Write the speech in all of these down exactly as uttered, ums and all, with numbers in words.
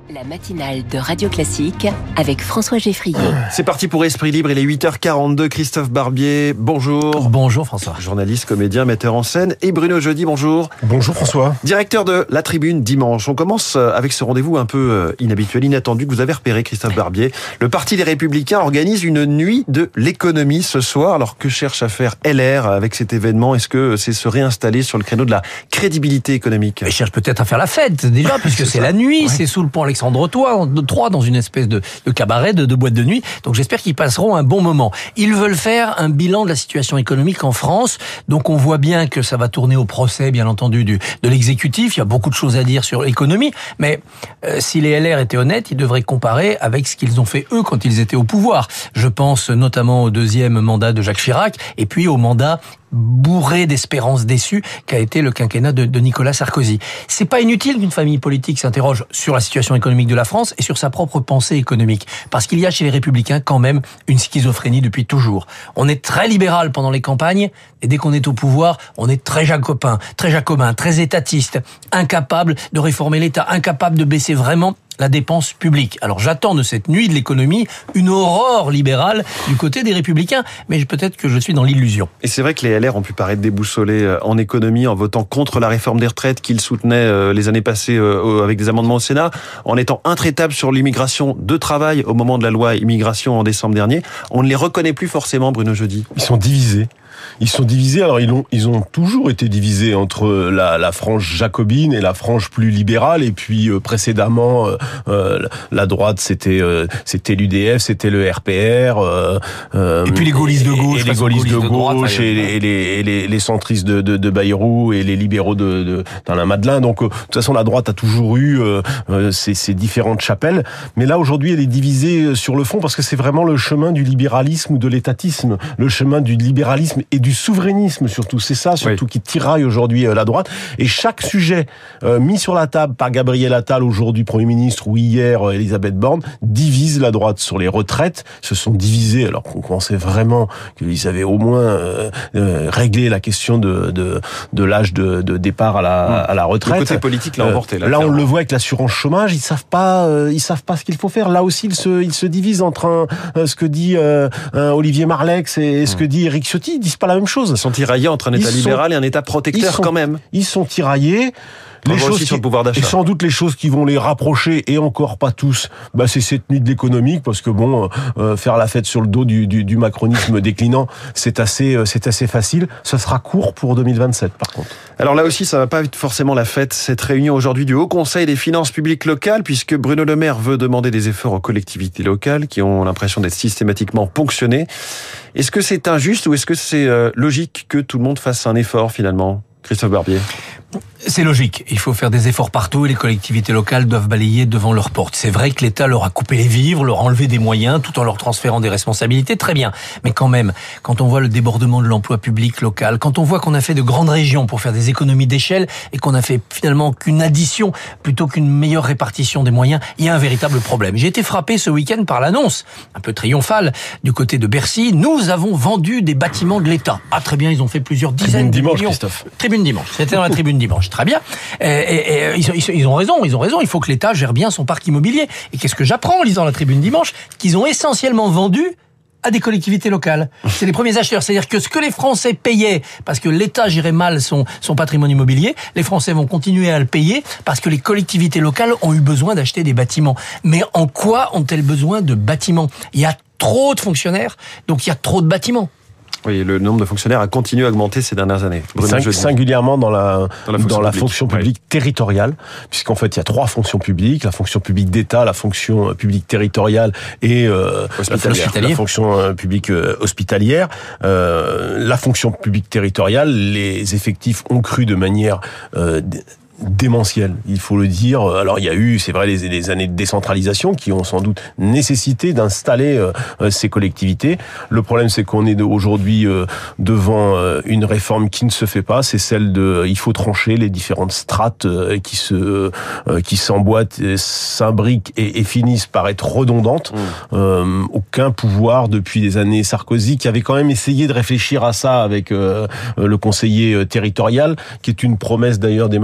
La matinale de Radio Classique avec François Geffrier. C'est parti pour Esprit Libre, il est huit heures quarante-deux. Christophe Barbier, bonjour. Bonjour François. Journaliste, comédien, metteur en scène. Et Bruno Jeudi, bonjour. Bonjour François. Directeur de La Tribune dimanche. On commence avec ce rendez-vous un peu inhabituel, inattendu que vous avez repéré, Christophe Barbier. Le Parti des Républicains organise une nuit de l'économie ce soir. Alors que cherche à faire L R avec cet événement? Est-ce que c'est se réinstaller sur le créneau de la crédibilité économique? Il cherche peut-être à faire la fête déjà, puisque c'est, c'est la nuit, ouais. C'est sous le pont Alexandre trois dans une espèce de, de cabaret, de, de boîte de nuit. Donc j'espère qu'ils passeront un bon moment. Ils veulent faire un bilan de la situation économique en France. Donc on voit bien que ça va tourner au procès, bien entendu, du, de l'exécutif. Il y a beaucoup de choses à dire sur l'économie. Mais euh, si les L R étaient honnêtes, ils devraient comparer avec ce qu'ils ont fait eux quand ils étaient au pouvoir. Je pense notamment au deuxième mandat de Jacques Chirac et puis au mandat bourré d'espérances déçues qu'a été le quinquennat de, de Nicolas Sarkozy. C'est pas inutile qu'une famille politique s'interroge sur la situation économique de la France et sur sa propre pensée économique. Parce qu'il y a chez les Républicains quand même une schizophrénie depuis toujours. On est très libéral pendant les campagnes et dès qu'on est au pouvoir, on est très jacobin, très jacobin, très étatiste, incapable de réformer l'État, incapable de baisser vraiment la dépense publique. Alors j'attends de cette nuit de l'économie une aurore libérale du côté des Républicains, mais peut-être que je suis dans l'illusion. Et c'est vrai que les L R ont pu paraître déboussolés en économie en votant contre la réforme des retraites qu'ils soutenaient les années passées avec des amendements au Sénat, en étant intraitables sur l'immigration de travail au moment de la loi immigration en décembre dernier. On ne les reconnaît plus forcément, Bruno Jeudi. Ils sont divisés. Ils sont divisés, alors ils ont, ils ont toujours été divisés entre la, la frange jacobine et la frange plus libérale, et puis euh, précédemment, euh, euh, la droite c'était euh, c'était l'U D F, c'était le R P R, euh, euh, et puis les gaullistes de gauche, et, et les gaullistes de, de gauche, droite, et, les, et, les, et les, les centristes de, de, de Bayrou, et les libéraux de, de d'Alain Madelin. Donc euh, de toute façon, la droite a toujours eu euh, euh, ces, ces différentes chapelles, mais là aujourd'hui, elle est divisée sur le fond parce que c'est vraiment le chemin du libéralisme ou de l'étatisme, le chemin du libéralisme et du souverainisme surtout, c'est ça surtout oui. qui tiraille aujourd'hui la droite. Et chaque sujet euh, mis sur la table par Gabriel Attal, aujourd'hui Premier ministre, ou hier Elisabeth Borne, divise la droite. Sur les retraites, se sont divisés alors qu'on pensait vraiment qu'ils avaient au moins euh, euh, réglé la question de, de, de l'âge de, de départ à la, à la retraite. Le côté politique l'a emporté. Là, là on le voit avec l'assurance chômage, ils savent pas, euh, ils savent pas ce qu'il faut faire. Là aussi, ils se, ils se divisent entre un, euh, ce que dit euh, Olivier Marleix et ce que dit Éric Ciotti. Ils disent pas la même chose. Ils sont tiraillés entre un État ils libéral sont, et un État protecteur sont, quand même. Ils sont tiraillés. Les choses qui, sur le pouvoir d'achat. Et sans doute les choses qui vont les rapprocher, et encore pas tous, bah c'est cette nuit de l'économique, parce que bon, euh, faire la fête sur le dos du, du, du macronisme déclinant, c'est assez, c'est assez facile. Ça sera court pour deux mille vingt-sept, par contre. Alors là aussi, ça va pas être forcément la fête, cette réunion aujourd'hui du Haut Conseil des finances publiques locales, puisque Bruno Le Maire veut demander des efforts aux collectivités locales qui ont l'impression d'être systématiquement ponctionnées. Est-ce que c'est injuste ou est-ce que c'est euh, logique que tout le monde fasse un effort finalement, Christophe Barbier? C'est logique. Il faut faire des efforts partout et les collectivités locales doivent balayer devant leurs portes. C'est vrai que l'État leur a coupé les vivres, leur a enlevé des moyens tout en leur transférant des responsabilités. Très bien. Mais quand même, quand on voit le débordement de l'emploi public local, quand on voit qu'on a fait de grandes régions pour faire des économies d'échelle et qu'on a fait finalement qu'une addition plutôt qu'une meilleure répartition des moyens, il y a un véritable problème. J'ai été frappé ce week-end par l'annonce, un peu triomphale, du côté de Bercy. Nous avons vendu des bâtiments de l'État. Ah, très bien, ils ont fait plusieurs dizaines de dimanche, millions. Christophe. Tribune dimanche. C'était dans la tribune dimanche. Très bien. Et, et, et ils, ils, ils ont raison, ils ont raison. Il faut que l'État gère bien son parc immobilier. Et qu'est-ce que j'apprends en lisant la tribune dimanche? Qu'ils ont essentiellement vendu à des collectivités locales. C'est les premiers acheteurs. C'est-à-dire que ce que les Français payaient parce que l'État gérait mal son, son patrimoine immobilier, les Français vont continuer à le payer parce que les collectivités locales ont eu besoin d'acheter des bâtiments. Mais en quoi ont-elles besoin de bâtiments? Il y a trop de fonctionnaires, donc il y a trop de bâtiments. Oui, le nombre de fonctionnaires a continué à augmenter ces dernières années. Sing- singulièrement dans la, dans la fonction dans la publique, fonction publique oui. territoriale, puisqu'en fait il y a trois fonctions publiques, la fonction publique d'État, la fonction publique territoriale et euh, la, la fonction publique euh, hospitalière. Euh, la fonction publique territoriale, les effectifs ont cru de manière euh, démentiel, il faut le dire. Alors il y a eu, c'est vrai, les, les années de décentralisation qui ont sans doute nécessité d'installer euh, ces collectivités. Le problème, c'est qu'on est aujourd'hui euh, devant euh, une réforme qui ne se fait pas. C'est celle de, il faut trancher les différentes strates euh, qui se, euh, qui s'emboîtent, s'imbriquent et, et finissent par être redondantes. Mmh. Euh, aucun pouvoir depuis les années Sarkozy, qui avait quand même essayé de réfléchir à ça avec euh, le conseiller territorial, qui est une promesse d'ailleurs d'Emmanuel Macron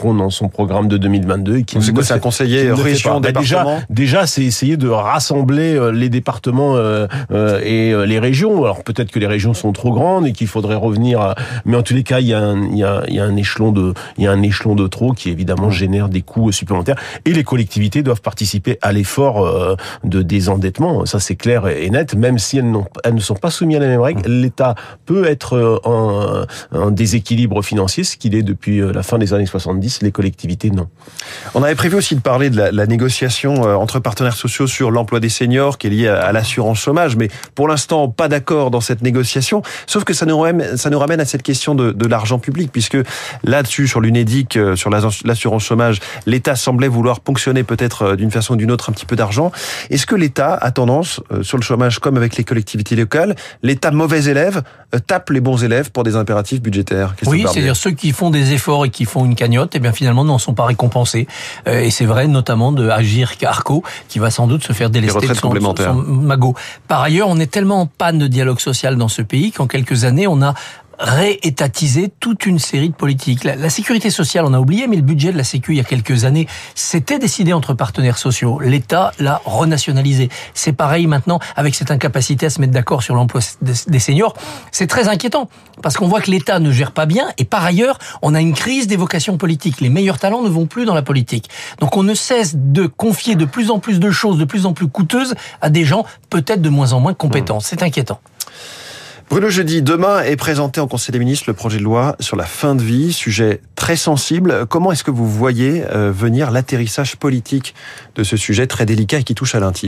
Macron dans son programme de deux mille vingt-deux. Et qui c'est quoi, c'est un conseiller région, département ? Déjà, déjà, c'est essayer de rassembler les départements euh, euh, et les régions. Alors peut-être que les régions sont trop grandes et qu'il faudrait revenir à... Mais en tous les cas, il y a un, il y a, il y a un échelon de, il y a un échelon de trop qui évidemment génère des coûts supplémentaires. Et les collectivités doivent participer à l'effort euh, de désendettement. Ça, c'est clair et net. Même si elles, n'ont, elles ne sont pas soumises à la même règle, l'État peut être en, en déséquilibre financier, ce qu'il est depuis la fin des années soixante-dix. Les collectivités, non. On avait prévu aussi de parler de la, la négociation entre partenaires sociaux sur l'emploi des seniors, qui est liée à, à l'assurance chômage. Mais pour l'instant, pas d'accord dans cette négociation. Sauf que ça nous ramène, ça nous ramène à cette question de, de l'argent public, puisque là-dessus, sur l'UNEDIC, sur l'assurance chômage, l'État semblait vouloir ponctionner peut-être d'une façon ou d'une autre un petit peu d'argent. Est-ce que l'État a tendance, sur le chômage comme avec les collectivités locales, l'État mauvais élève tape les bons élèves pour des impératifs budgétaires ? Oui, c'est-à-dire ceux qui font des efforts et qui font une cagnotte, eh bien finalement n'en sont pas récompensés. Et c'est vrai notamment de Agir Carco, qui va sans doute se faire délester de son, son, son magot. Par ailleurs, on est tellement en panne de dialogue social dans ce pays qu'en quelques années, on a réétatiser toute une série de politiques. La, la sécurité sociale, on a oublié, mais le budget de la Sécu, il y a quelques années, c'était décidé entre partenaires sociaux. L'État l'a renationalisé. C'est pareil maintenant avec cette incapacité à se mettre d'accord sur l'emploi des seniors. C'est très inquiétant, parce qu'on voit que l'État ne gère pas bien, et par ailleurs, on a une crise des vocations politiques. Les meilleurs talents ne vont plus dans la politique. Donc on ne cesse de confier de plus en plus de choses, de plus en plus coûteuses, à des gens peut-être de moins en moins compétents. C'est inquiétant. Bruno Jeudi, demain est présenté en Conseil des ministres le projet de loi sur la fin de vie, sujet très sensible. Comment est-ce que vous voyez euh, venir l'atterrissage politique de ce sujet très délicat et qui touche à l'intime ?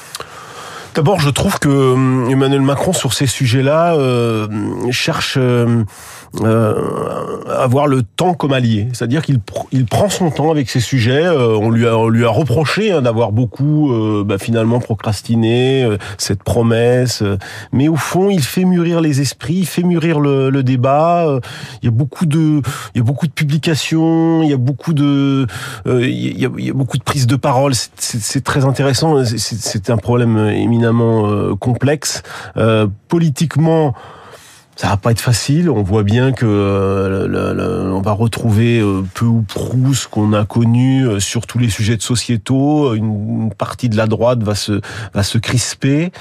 D'abord, je trouve que Emmanuel Macron, sur ces sujets-là, euh, cherche euh, euh, à avoir le temps comme allié. C'est-à-dire qu'il pr- il prend son temps avec ces sujets. Euh, on, lui a, on lui a reproché hein, d'avoir beaucoup, euh, bah, finalement, procrastiné euh, cette promesse. Euh, mais au fond, il fait mûrir les esprits, il fait mûrir le, le débat. Euh, il y a beaucoup de, il y a beaucoup de publications, il y a beaucoup de, euh, il, y a, il y a beaucoup de prises de parole. C'est, c'est, c'est très intéressant. C'est, c'est un problème éminemment Euh, complexe. Euh, politiquement, ça va pas être facile. On voit bien que euh, le, le, on va retrouver euh, peu ou prou ce qu'on a connu euh, sur tous les sujets de sociétaux. Une, une partie de la droite va se va se crisper.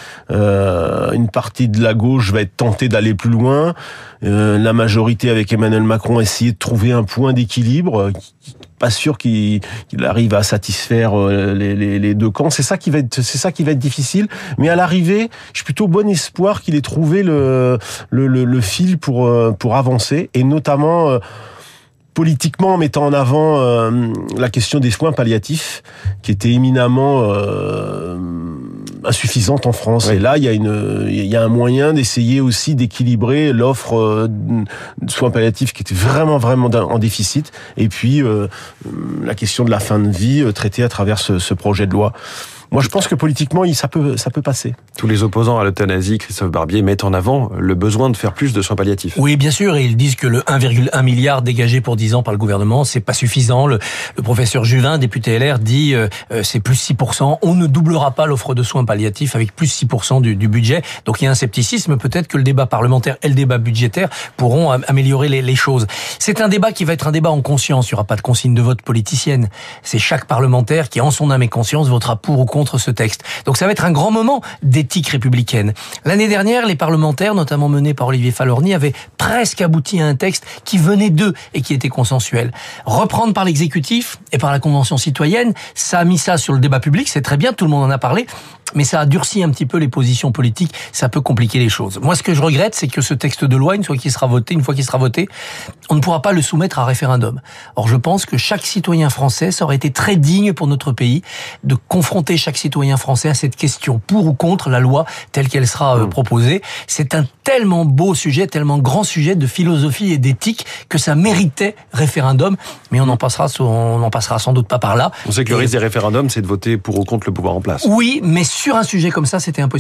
Euh, une partie de la gauche va être tentée d'aller plus loin. Euh, la majorité, avec Emmanuel Macron, a essayé de trouver un point d'équilibre. Pas sûr qu'il, qu'il arrive à satisfaire les, les, les deux camps. C'est ça qui va être, c'est ça qui va être difficile. Mais à l'arrivée, j'ai plutôt bon espoir qu'il ait trouvé le, le, le, le fil pour, pour avancer, et notamment euh, politiquement en mettant en avant euh, la question des soins palliatifs, qui était éminemment euh, insuffisante en France. Oui. Et là, il y a une, il y a un moyen d'essayer aussi d'équilibrer l'offre de soins palliatifs qui était vraiment, vraiment en déficit. Et puis, euh, la question de la fin de vie traitée à travers ce, ce projet de loi. Moi, je pense que politiquement, ça peut, ça peut passer. Tous les opposants à l'euthanasie, Christophe Barbier, mettent en avant le besoin de faire plus de soins palliatifs. Oui, bien sûr, et ils disent que le un virgule un milliard dégagé pour dix ans par le gouvernement, c'est pas suffisant. Le, le professeur Juvin, député L R, dit euh, c'est plus six pour cent. On ne doublera pas l'offre de soins palliatifs avec plus six pour cent du, du budget. Donc il y a un scepticisme. Peut-être que le débat parlementaire et le débat budgétaire pourront améliorer les, les choses. C'est un débat qui va être un débat en conscience. Il n'y aura pas de consigne de vote politicienne. C'est chaque parlementaire qui, en son âme et conscience, votera pour ou contre contre ce texte. Donc ça va être un grand moment d'éthique républicaine. L'année dernière, les parlementaires, notamment menés par Olivier Falorni, avaient presque abouti à un texte qui venait d'eux et qui était consensuel. Reprendre par l'exécutif et par la Convention citoyenne, ça a mis ça sur le débat public, c'est très bien, tout le monde en a parlé, mais ça a durci un petit peu les positions politiques, ça peut compliquer les choses. Moi, ce que je regrette, c'est que ce texte de loi, une fois qu'il sera voté, une fois qu'il sera voté, on ne pourra pas le soumettre à référendum. Or, je pense que chaque citoyen français, ça aurait été très digne pour notre pays de confronter chaque citoyen français à cette question, pour ou contre la loi telle qu'elle sera euh, proposée. C'est un tellement beau sujet, tellement grand sujet de philosophie et d'éthique que ça méritait référendum, mais on en passera, on en passera sans doute pas par là. On sait que le risque des référendums, c'est de voter pour ou contre le pouvoir en place. Oui, mais sur un sujet comme ça, c'était impossible.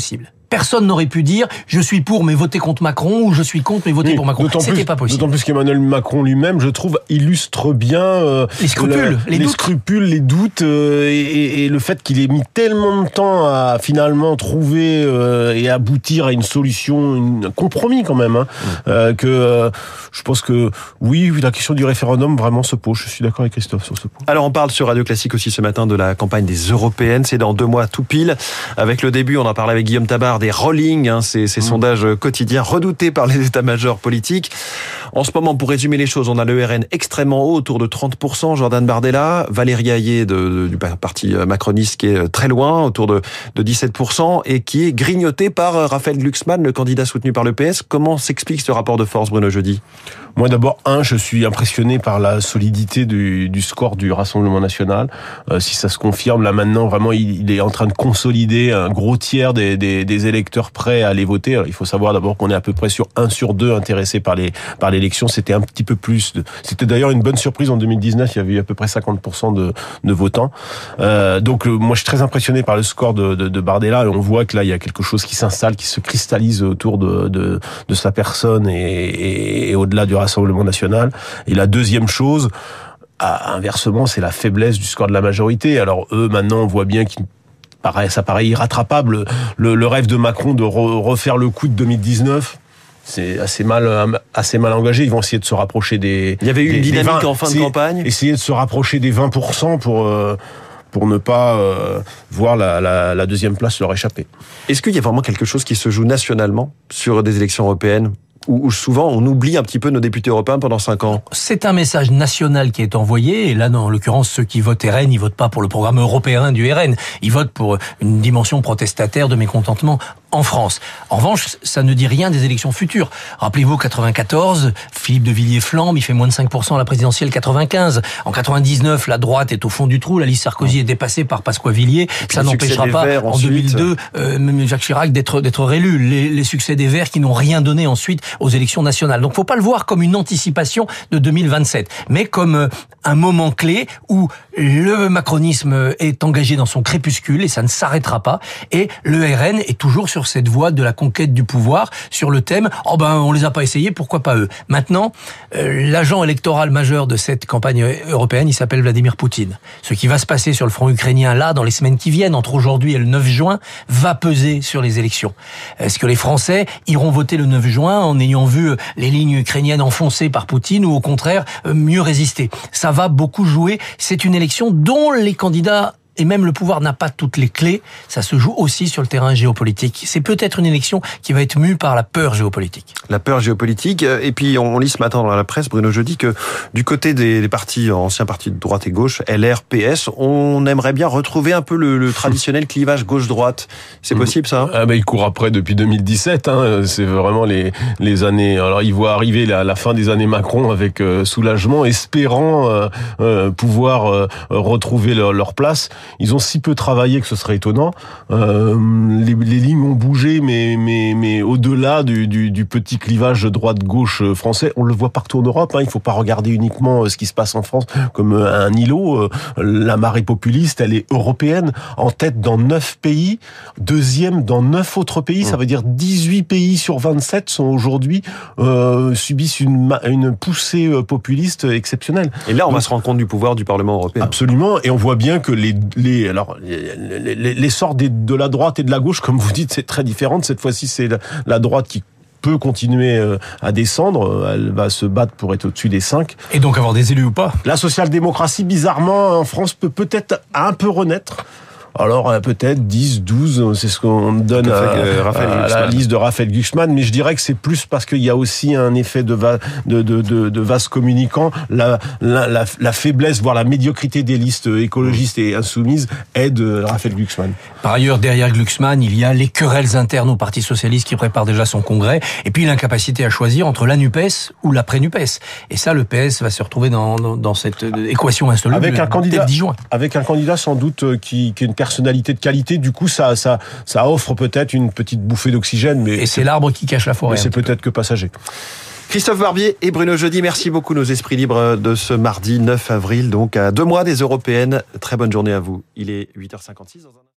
Personne n'aurait pu dire je suis pour mais voter contre Macron ou je suis contre mais voter oui, pour Macron. C'était plus, pas possible. D'autant plus qu'Emmanuel Macron lui-même, je trouve, illustre bien euh, les scrupules, le, les, les doutes. scrupules, les doutes euh, et, et le fait qu'il ait mis tellement de temps à finalement trouver euh, et aboutir à une solution, une, un compromis quand même, hein, mmh. euh, que euh, je pense que oui, la question du référendum vraiment se pose. Je suis d'accord avec Christophe sur ce point. Alors on parle sur Radio Classique aussi ce matin de la campagne des européennes. C'est dans deux mois tout pile. Avec le début, on en parlait avec Guillaume Tabar, des rolling, hein, ces, ces mmh. sondages quotidiens redoutés par les états-majors politiques. En ce moment, pour résumer les choses, on a le R N extrêmement haut, autour de trente pour cent, Jordan Bardella, Valérie Hayé de, de, du parti macroniste qui est très loin, autour de, de dix-sept pour cent, et qui est grignoté par Raphaël Glucksmann, le candidat soutenu par le P S. Comment s'explique ce rapport de force, Bruno Jeudi ? Moi d'abord, un, je suis impressionné par la solidité du, du score du Rassemblement National. Euh, si ça se confirme, là maintenant, vraiment, il, il est en train de consolider un gros tiers des, des, des électeurs prêts à aller voter. Alors, il faut savoir d'abord qu'on est à peu près sur un sur deux intéressés par les par l'élection. C'était un petit peu plus. De, c'était d'ailleurs une bonne surprise en deux mille dix-neuf. Il y avait eu à peu près cinquante pour cent de, de votants. Euh, donc euh, moi, je suis très impressionné par le score de, de, de Bardella. Et on voit que là, il y a quelque chose qui s'installe, qui se cristallise autour de de, de sa personne et, et, et au-delà du Rassemblement National. Et la deuxième chose, ah, inversement, c'est la faiblesse du score de la majorité. Alors eux, maintenant, on voit bien qu'ils paraît, ça paraît irrattrapable. Le, le rêve de Macron de re, refaire le coup de deux mille dix-neuf, c'est assez mal, assez mal engagé. Ils vont essayer de se rapprocher des... Il y avait eu une des, dynamique des vingt, en fin de campagne. Essayer de se rapprocher des vingt pour cent pour... Euh, pour ne pas euh, voir la, la, la deuxième place leur échapper. Est-ce qu'il y a vraiment quelque chose qui se joue nationalement sur des élections européennes ? Où souvent on oublie un petit peu nos députés européens pendant cinq ans. C'est un message national qui est envoyé, et là, en l'occurrence, ceux qui votent R N, ils votent pas pour le programme européen du R N, ils votent pour une dimension protestataire de mécontentement en France. En revanche, ça ne dit rien des élections futures. Rappelez-vous, quatre-vingt-quatorze, Philippe de Villiers-Flandre, il fait moins de cinq pour cent à la présidentielle quatre-vingt-quinze. En quatre-vingt-dix-neuf, la droite est au fond du trou, la liste Sarkozy est dépassée par Pasqua-Villiers. Ça n'empêchera pas, en ensuite. deux mille deux, euh, même Jacques Chirac d'être, d'être réélu. Les, les succès des Verts qui n'ont rien donné ensuite aux élections nationales. Donc, faut pas le voir comme une anticipation de deux mille vingt-sept, mais comme un moment clé où le macronisme est engagé dans son crépuscule et ça ne s'arrêtera pas. Et le R N est toujours sur cette voie de la conquête du pouvoir sur le thème « Oh ben, on les a pas essayés, pourquoi pas eux ?» Maintenant, euh, l'agent électoral majeur de cette campagne européenne, il s'appelle Vladimir Poutine. Ce qui va se passer sur le front ukrainien, là, dans les semaines qui viennent, entre aujourd'hui et le neuf juin, va peser sur les élections. Est-ce que les Français iront voter le neuf juin en ayant vu les lignes ukrainiennes enfoncées par Poutine ou au contraire, mieux résister? Ça va beaucoup jouer. C'est une élection dont les candidats et même le pouvoir n'a pas toutes les clés, ça se joue aussi sur le terrain géopolitique. C'est peut-être une élection qui va être mue par la peur géopolitique. La peur géopolitique. Et puis, on lit ce matin dans la presse, Bruno Jeudi, que du côté des partis, anciens partis de droite et gauche, L R, P S, on aimerait bien retrouver un peu le, le traditionnel clivage gauche-droite. C'est possible, ça? Ah ben, il court après depuis deux mille dix-sept. Hein. C'est vraiment les, les années... Alors, il voit arriver la, la fin des années Macron avec euh, soulagement, espérant euh, euh, pouvoir euh, retrouver leur, leur place. Ils ont si peu travaillé que ce serait étonnant. Euh, les, les lignes ont bougé, mais mais mais au-delà du, du, du petit clivage droite-gauche français, on le voit partout en Europe. Hein. Il ne faut pas regarder uniquement ce qui se passe en France comme un îlot. La marée populiste, elle est européenne, en tête dans neuf pays, deuxième dans neuf autres pays. Ça veut dire dix-huit pays sur vingt-sept sont aujourd'hui euh, subissent une une poussée populiste exceptionnelle. Et là, on va se rendre compte du pouvoir du Parlement européen. Absolument. Et on voit bien que les Les, alors, les, les, les sorts des, de la droite et de la gauche, comme vous dites, c'est très différent. Cette fois-ci, c'est la, la droite qui peut continuer à descendre. Elle va se battre pour être au-dessus des cinq. Et donc avoir des élus ou pas. La social-démocratie, bizarrement, en France, peut peut-être un peu renaître. Alors peut-être dix, douze, c'est ce qu'on donne à, à, à la liste de Raphaël Glucksmann, mais je dirais que c'est plus parce qu'il y a aussi un effet de, va, de, de, de, de vase communicant. La, la, la, la faiblesse, voire la médiocrité des listes écologistes et insoumises aide Raphaël Glucksmann. Par ailleurs, derrière Glucksmann, il y a les querelles internes au Parti socialiste qui prépare déjà son congrès, et puis l'incapacité à choisir entre la NUPES ou l'après-NUPES. Et ça, le P S va se retrouver dans, dans, dans cette équation insoluble. Avec un candidat, dix juin. Avec un candidat sans doute qui, qui est une personnalité de qualité, du coup ça ça ça offre peut-être une petite bouffée d'oxygène, mais et c'est l'arbre qui cache la forêt. Mais c'est peut-être que passager. Christophe Barbier et Bruno Jeudi, merci beaucoup, nos esprits libres de ce mardi neuf avril, donc à deux mois des européennes. Très bonne journée à vous. Il est huit heures cinquante-six dans un...